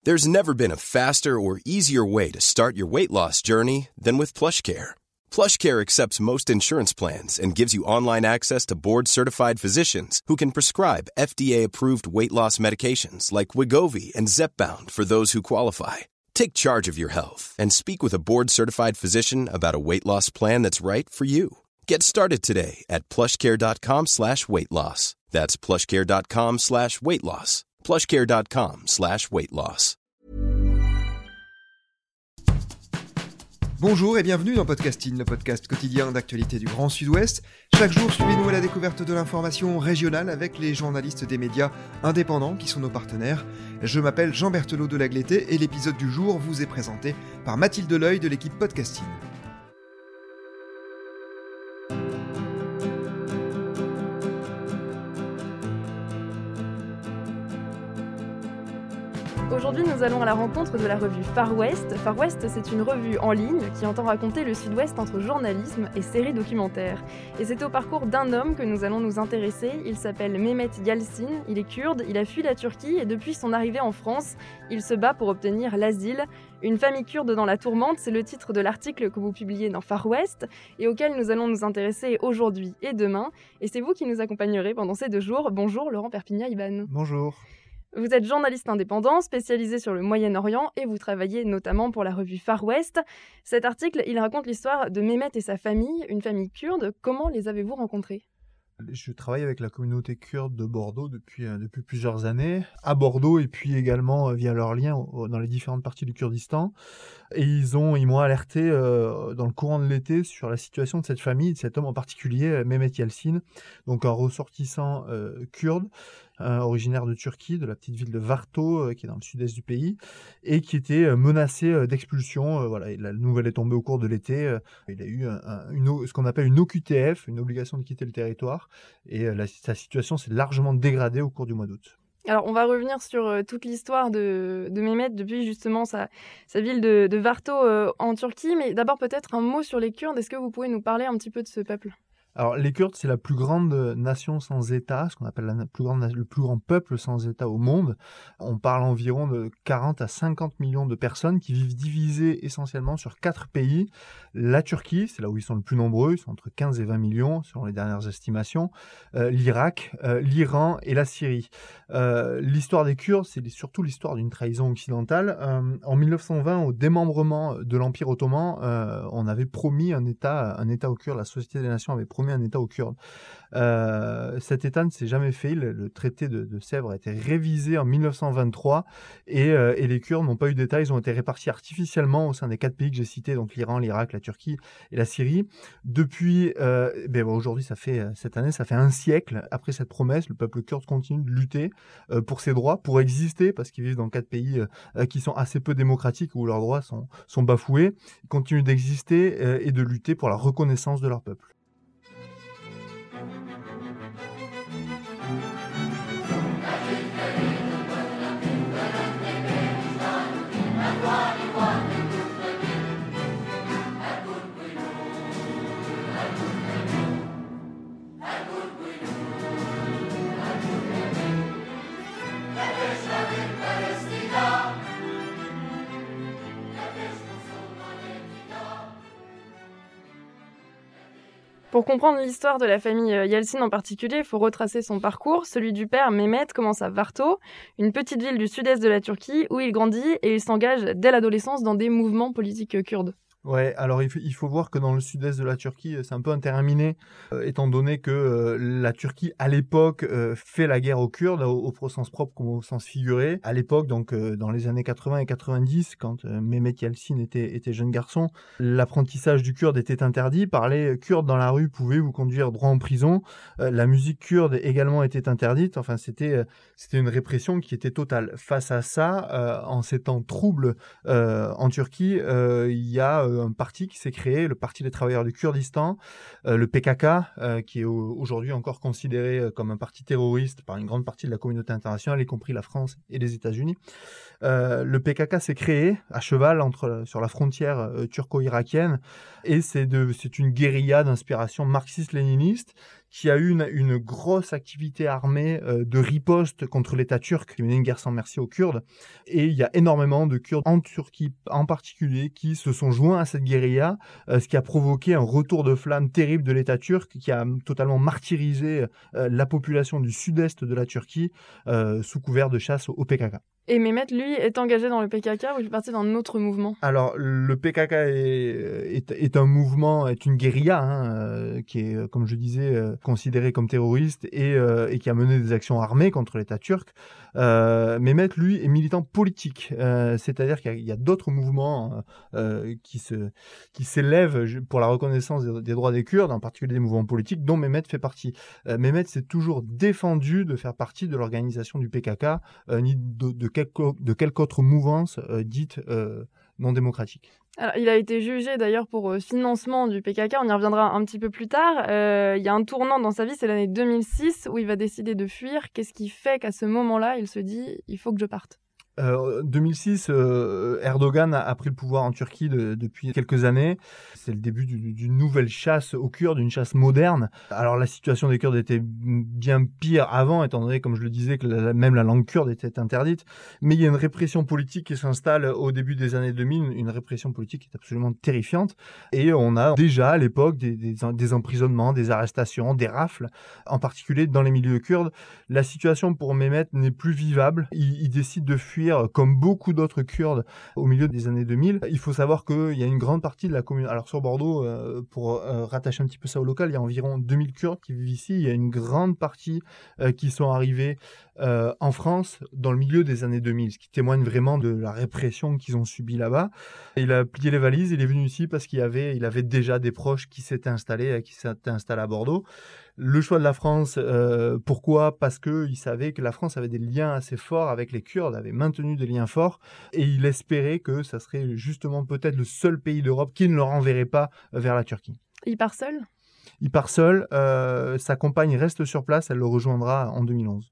There's never been a faster or easier way to start your weight loss journey than with PlushCare. PlushCare accepts most insurance plans and gives you online access to board-certified physicians who can prescribe FDA-approved weight loss medications like Wegovy and Zepbound for those who qualify. Take charge of your health and speak with a board-certified physician about a weight loss plan that's right for you. Get started today at plushcare.com/weight loss. That's plushcare.com/weight loss. plushcare.com/weight loss. Bonjour et bienvenue dans Podcasting, le podcast quotidien d'actualité du Grand Sud-Ouest. Chaque jour, suivez-nous à la découverte de l'information régionale avec les journalistes des médias indépendants qui sont nos partenaires. Je m'appelle Jean Berthelot de Lagleté et l'épisode du jour vous est présenté par Mathilde Leuil de l'équipe Podcasting. Aujourd'hui, nous allons à la rencontre de la revue Far West. Far West, c'est une revue en ligne qui entend raconter le Sud-Ouest entre journalisme et séries documentaires. Et c'est au parcours d'un homme que nous allons nous intéresser. Il s'appelle Mehmet Yalçin, il est kurde, il a fui la Turquie et depuis son arrivée en France, il se bat pour obtenir l'asile. Une famille kurde dans la tourmente, c'est le titre de l'article que vous publiez dans Far West et auquel nous allons nous intéresser aujourd'hui et demain. Et c'est vous qui nous accompagnerez pendant ces 2 jours. Bonjour Laurent Perpignan-Iban. Bonjour. Vous êtes journaliste indépendant, spécialisé sur le Moyen-Orient et vous travaillez notamment pour la revue Far West. Cet article, il raconte l'histoire de Mehmet et sa famille, une famille kurde. Comment les avez-vous rencontrés ? Je travaille avec la communauté kurde de Bordeaux depuis plusieurs années, à Bordeaux et puis également via leurs liens dans les différentes parties du Kurdistan. Et ils m'ont alerté dans le courant de l'été sur la situation de cette famille, de cet homme en particulier, Mehmet Yalçin, donc un ressortissant kurde, originaire de Turquie, de la petite ville de Varto, qui est dans le sud-est du pays, et qui était menacé d'expulsion. Voilà, la nouvelle est tombée au cours de l'été. Il a eu ce qu'on appelle une OQTF, une obligation de quitter le territoire, et sa situation s'est largement dégradée au cours du mois d'août. Alors, on va revenir sur toute l'histoire de Mehmet depuis justement sa ville de Varto en Turquie, mais d'abord peut-être un mot sur les Kurdes. Est-ce que vous pouvez nous parler un petit peu de ce peuple ? Alors, les Kurdes, c'est la plus grande nation sans État, ce qu'on appelle le plus grand peuple sans État au monde. On parle environ de 40 à 50 millions de personnes qui vivent divisées essentiellement sur 4 pays. La Turquie, c'est là où ils sont le plus nombreux, ils sont entre 15 et 20 millions selon les dernières estimations. L'Irak, l'Iran et la Syrie. L'histoire des Kurdes, c'est surtout l'histoire d'une trahison occidentale. En 1920, au démembrement de l'Empire ottoman, on avait promis un État aux Kurdes, la Société des Nations avait promis un État aux Kurdes. Cet État ne s'est jamais fait. Le traité de Sèvres a été révisé en 1923 et les Kurdes n'ont pas eu d'État. Ils ont été répartis artificiellement au sein des 4 pays que j'ai cités, donc l'Iran, l'Irak, la Turquie et la Syrie. Depuis, aujourd'hui, cette année, ça fait 1 siècle après cette promesse. Le peuple kurde continue de lutter pour ses droits, pour exister, parce qu'ils vivent dans 4 pays qui sont assez peu démocratiques, où leurs droits sont bafoués. Ils continuent d'exister et de lutter pour la reconnaissance de leur peuple. Pour comprendre l'histoire de la famille Yalçin en particulier, il faut retracer son parcours. Celui du père, Mehmet, commence à Varto, une petite ville du sud-est de la Turquie, où il grandit et il s'engage dès l'adolescence dans des mouvements politiques kurdes. Ouais, alors il faut voir que dans le sud-est de la Turquie, c'est un peu interminé, étant donné que la Turquie, à l'époque, fait la guerre aux Kurdes, au sens propre comme au sens figuré. À l'époque, donc dans les années 80 et 90, quand Mehmet Yalçin était jeune garçon, l'apprentissage du kurde était interdit. Parler kurde dans la rue pouvait vous conduire droit en prison. La musique kurde également était interdite. Enfin, c'était une répression qui était totale. Face à ça, en ces temps troubles en Turquie, il y a un parti qui s'est créé, le Parti des travailleurs du Kurdistan, le PKK, qui est aujourd'hui encore considéré comme un parti terroriste par une grande partie de la communauté internationale, y compris la France et les États-Unis. Le PKK s'est créé à cheval sur la frontière turco-irakienne et c'est une guérilla d'inspiration marxiste-léniniste qui a eu une grosse activité armée de riposte contre l'État turc, qui menait une guerre sans merci aux Kurdes. Et il y a énormément de Kurdes en Turquie en particulier qui se sont joints à cette guérilla, ce qui a provoqué un retour de flamme terrible de l'État turc qui a totalement martyrisé la population du sud-est de la Turquie sous couvert de chasse au PKK. Et Mehmet, lui, est engagé dans le PKK ou il fait partie d'un autre mouvement ? Alors, le PKK est un mouvement, est une guérilla, qui est, comme je disais, considérée comme terroriste et qui a mené des actions armées contre l'État turc. Mehmet, lui, est militant politique, c'est-à-dire qu'il y a d'autres mouvements qui s'élèvent pour la reconnaissance des droits des Kurdes, en particulier des mouvements politiques, dont Mehmet fait partie. Mehmet s'est toujours défendu de faire partie de l'organisation du PKK, ni de quelque autre mouvance dite non démocratique. Alors, il a été jugé d'ailleurs pour financement du PKK, on y reviendra un petit peu plus tard. Il y a un tournant dans sa vie, c'est l'année 2006 où il va décider de fuir. Qu'est-ce qui fait qu'à ce moment-là, il se dit « il faut que je parte » ? 2006, Erdogan a pris le pouvoir en Turquie depuis quelques années. C'est le début d'une nouvelle chasse aux Kurdes, une chasse moderne. Alors la situation des Kurdes était bien pire avant, étant donné, comme je le disais, que même la langue kurde était interdite. Mais il y a une répression politique qui s'installe au début des années 2000, une répression politique qui est absolument terrifiante. Et on a déjà à l'époque des emprisonnements, des arrestations, des rafles, en particulier dans les milieux kurdes. La situation pour Mehmet n'est plus vivable. Il décide de fuir comme beaucoup d'autres Kurdes au milieu des années 2000. Il faut savoir qu'il y a une grande partie de la commune. Alors sur Bordeaux, pour rattacher un petit peu ça au local, il y a environ 2000 Kurdes qui vivent ici. Il y a une grande partie qui sont arrivés en France dans le milieu des années 2000, ce qui témoigne vraiment de la répression qu'ils ont subie là-bas. Il a plié les valises, il est venu ici parce il avait déjà des proches qui s'étaient installés à Bordeaux. Le choix de la France, pourquoi ? Parce qu'il savait que la France avait des liens assez forts avec les Kurdes, avait maintenu des liens forts, et il espérait que ça serait justement peut-être le seul pays d'Europe qui ne le renverrait pas vers la Turquie. Il part seul ? Il part seul, sa compagne reste sur place, elle le rejoindra en 2011.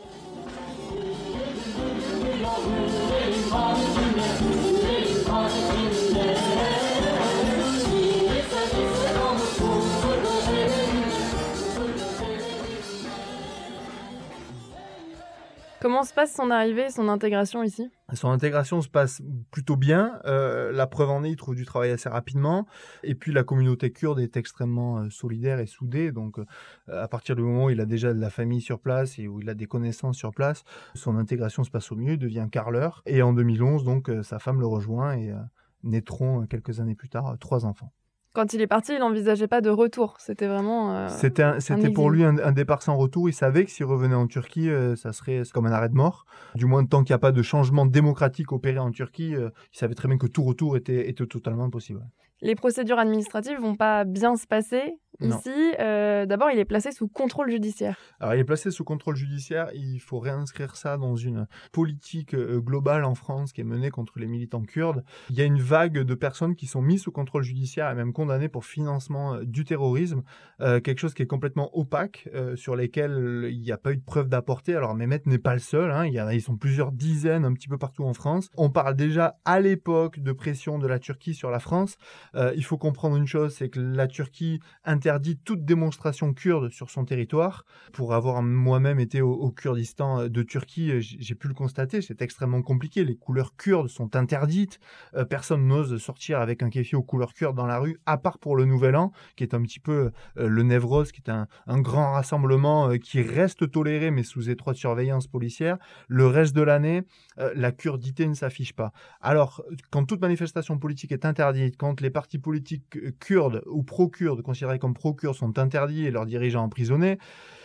Comment se passe son arrivée et son intégration ici ? Son intégration se passe plutôt bien. La preuve en est, il trouve du travail assez rapidement. Et puis, la communauté kurde est extrêmement solidaire et soudée. Donc, à partir du moment où il a déjà de la famille sur place et où il a des connaissances sur place, son intégration se passe au mieux, il devient carreleur. Et en 2011, donc, sa femme le rejoint et naîtront quelques années plus tard 3 enfants. Quand il est parti, il n'envisageait pas de retour. C'était vraiment C'était pour lui un départ sans retour. Il savait que s'il revenait en Turquie, ça serait comme un arrêt de mort. Du moins, tant qu'il n'y a pas de changement démocratique opéré en Turquie, il savait très bien que tout retour était totalement impossible. Les procédures administratives vont pas bien se passer. Non. Ici, d'abord, il est placé sous contrôle judiciaire. Alors, il est placé sous contrôle judiciaire. Il faut réinscrire ça dans une politique globale en France qui est menée contre les militants kurdes. Il y a une vague de personnes qui sont mises sous contrôle judiciaire et même condamnées pour financement du terrorisme. Quelque chose qui est complètement opaque, sur lesquels il n'y a pas eu de preuve d'apporter. Alors, Mehmet n'est pas le seul. Ils sont plusieurs dizaines un petit peu partout en France. On parle déjà à l'époque de pression de la Turquie sur la France. Il faut comprendre une chose, c'est que la Turquie interdit toute démonstration kurde sur son territoire. Pour avoir moi-même été au Kurdistan de Turquie, j'ai pu le constater, c'est extrêmement compliqué. Les couleurs kurdes sont interdites. Personne n'ose sortir avec un kéfi aux couleurs kurdes dans la rue, à part pour le Nouvel An, qui est un petit peu le Nevroz, qui est un grand rassemblement qui reste toléré, mais sous étroite surveillance policière. Le reste de l'année, la kurdité ne s'affiche pas. Alors, quand toute manifestation politique est interdite, quand les partis politiques kurdes ou pro-kurdes, considérés comme pro-kurdes, sont interdits et leurs dirigeants emprisonnés,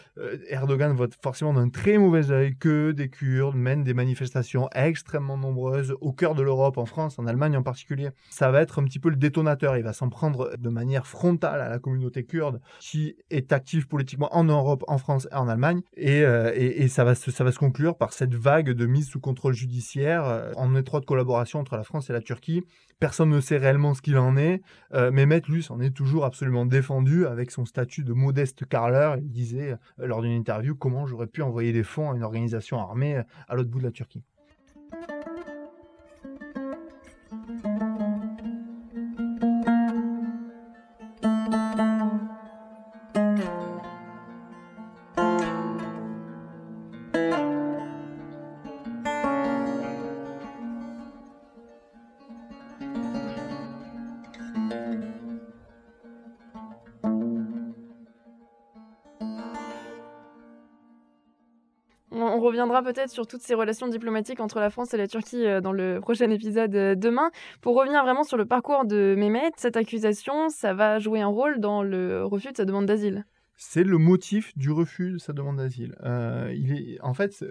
Erdogan vote forcément d'un très mauvais œil que des Kurdes mènent des manifestations extrêmement nombreuses au cœur de l'Europe, en France, en Allemagne en particulier. Ça va être un petit peu le détonateur. Il va s'en prendre de manière frontale à la communauté kurde qui est active politiquement en Europe, en France et en Allemagne. Et ça va se conclure par cette vague de mise sous contrôle judiciaire en étroite collaboration entre la France et la Turquie. Personne ne sait réellement ce qu'il en est. Mehmet, lui, s'en est toujours absolument défendu avec son statut de modeste carreleur. Il disait lors d'une interview comment j'aurais pu envoyer des fonds à une organisation armée à l'autre bout de la Turquie. on reviendra peut-être sur toutes ces relations diplomatiques entre la France et la Turquie dans le prochain épisode demain. Pour revenir vraiment sur le parcours de Mehmet, cette accusation, ça va jouer un rôle dans le refus de sa demande d'asile. C'est le motif du refus de sa demande d'asile. En fait,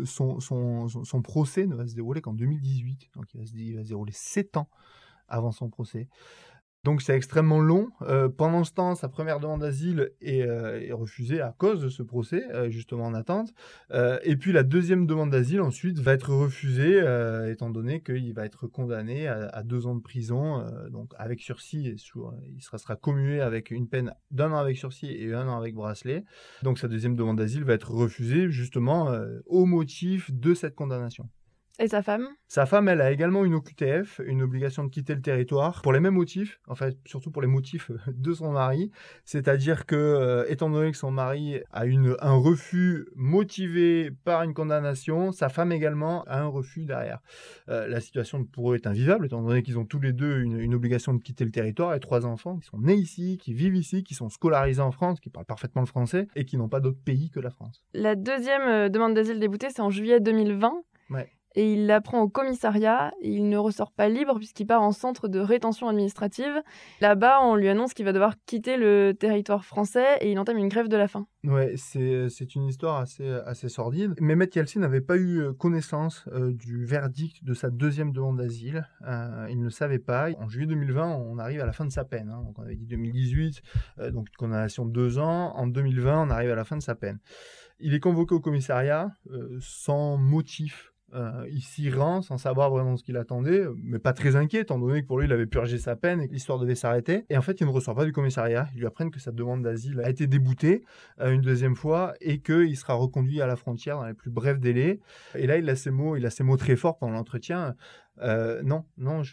son procès ne va se dérouler qu'en 2018. Donc il va se dérouler 7 ans avant son procès. Donc c'est extrêmement long. Pendant ce temps, sa première demande d'asile est refusée à cause de ce procès, justement en attente. Et puis la deuxième demande d'asile ensuite va être refusée, étant donné qu'il va être condamné à 2 ans de prison, donc avec sursis. Il sera commué avec une peine d'1 an avec sursis et 1 an avec bracelet. Donc sa deuxième demande d'asile va être refusée justement au motif de cette condamnation. Et sa femme ? Sa femme, elle a également une OQTF, une obligation de quitter le territoire, pour les mêmes motifs, en fait, surtout pour les motifs de son mari. C'est-à-dire que, étant donné que son mari a un refus motivé par une condamnation, sa femme également a un refus derrière. La situation pour eux est invivable, étant donné qu'ils ont tous les deux une obligation de quitter le territoire, et 3 enfants qui sont nés ici, qui vivent ici, qui sont scolarisés en France, qui parlent parfaitement le français, et qui n'ont pas d'autre pays que la France. La deuxième demande d'asile déboutée, c'est en juillet 2020. Ouais. Et il l'apprend au commissariat, et il ne ressort pas libre puisqu'il part en centre de rétention administrative. Là-bas, on lui annonce qu'il va devoir quitter le territoire français et il entame une grève de la faim. Ouais, c'est une histoire assez sordide. Mehmet Yalçın n'avait pas eu connaissance du verdict de sa deuxième demande d'asile. Il ne le savait pas. En juillet 2020, on arrive à la fin de sa peine. Donc on avait dit 2018, donc une condamnation de 2 ans. En 2020, on arrive à la fin de sa peine. Il est convoqué au commissariat sans motif. Il s'y rend sans savoir vraiment ce qu'il attendait, mais pas très inquiet, étant donné que pour lui, il avait purgé sa peine et que l'histoire devait s'arrêter. Et en fait, il ne ressort pas du commissariat. Ils lui apprennent que sa demande d'asile a été déboutée une deuxième fois et qu'il sera reconduit à la frontière dans les plus brefs délais. Et là, il a ces mots très forts pendant l'entretien. Non,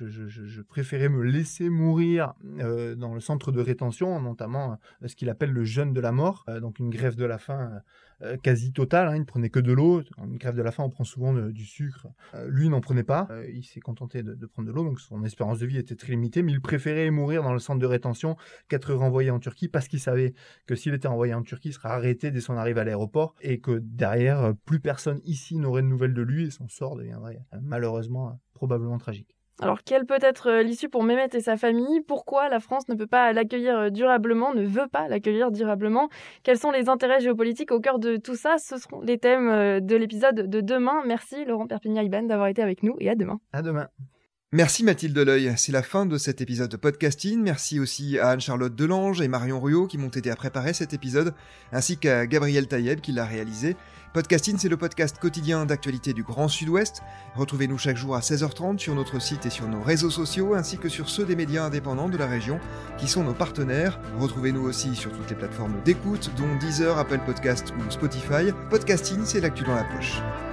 je préférais me laisser mourir dans le centre de rétention, notamment ce qu'il appelle le jeûne de la mort, donc une grève de la faim quasi totale, il ne prenait que de l'eau. Une grève de la faim, on prend souvent du sucre. Lui n'en prenait pas, il s'est contenté de prendre de l'eau, donc son espérance de vie était très limitée, mais il préférait mourir dans le centre de rétention qu'être renvoyé en Turquie, parce qu'il savait que s'il était renvoyé en Turquie, il serait arrêté dès son arrivée à l'aéroport, et que derrière, plus personne ici n'aurait de nouvelles de lui, et son sort deviendrait malheureusement probablement tragique. Alors, quelle peut être l'issue pour Mehmet et sa famille ? Pourquoi la France ne peut pas l'accueillir durablement, ne veut pas l'accueillir durablement ? Quels sont les intérêts géopolitiques au cœur de tout ça ? Ce seront les thèmes de l'épisode de demain. Merci Laurent Perpignan-Iban d'avoir été avec nous et à demain. À demain. Merci Mathilde Deleuil, c'est la fin de cet épisode de podcasting. Merci aussi à Anne-Charlotte Delange et Marion Ruot qui m'ont aidé à préparer cet épisode, ainsi qu'à Gabriel Taïeb qui l'a réalisé. Podcasting, c'est le podcast quotidien d'actualité du Grand Sud-Ouest. Retrouvez-nous chaque jour à 16h30 sur notre site et sur nos réseaux sociaux, ainsi que sur ceux des médias indépendants de la région, qui sont nos partenaires. Retrouvez-nous aussi sur toutes les plateformes d'écoute, dont Deezer, Apple Podcasts ou Spotify. Podcasting, c'est l'actu dans la poche.